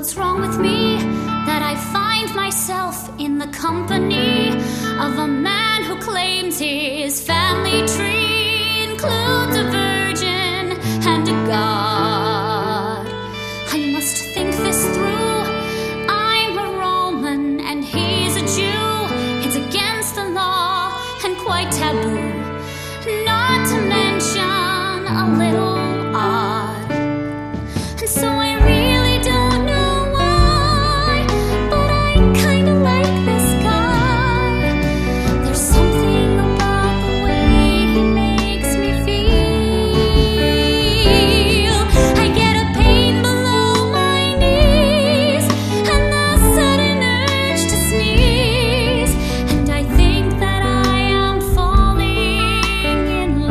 What's wrong with me that I find myself in the company of a man who claims his family tree includes a virgin and a god? I must think this through. I'm a Roman and he's a Jew. It's against the law and quite taboo, not to mention a little odd. And so I really don't know why, but I kinda like this guy. There's something about the way he makes me feel. I get a pain below my knees and the sudden urge to sneeze, and I think that I am falling in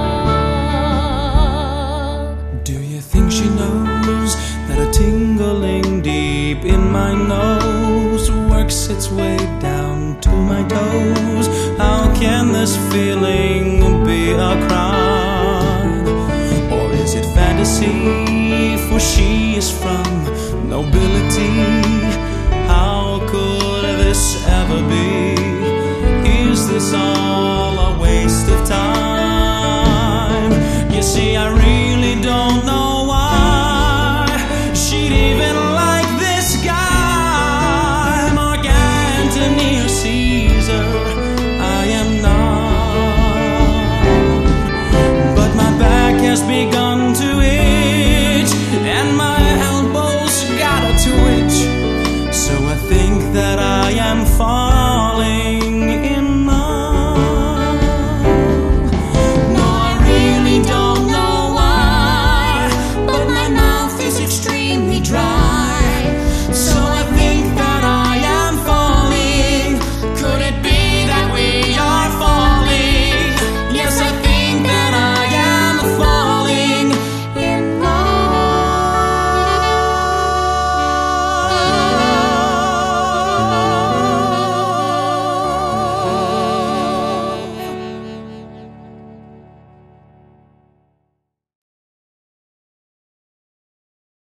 love. Do you think she knows that a tingling deep in my nose works its way down to my toes? How can this feeling be a crime? Or is it fantasy? For she is from nobility. How could this ever be? Is this all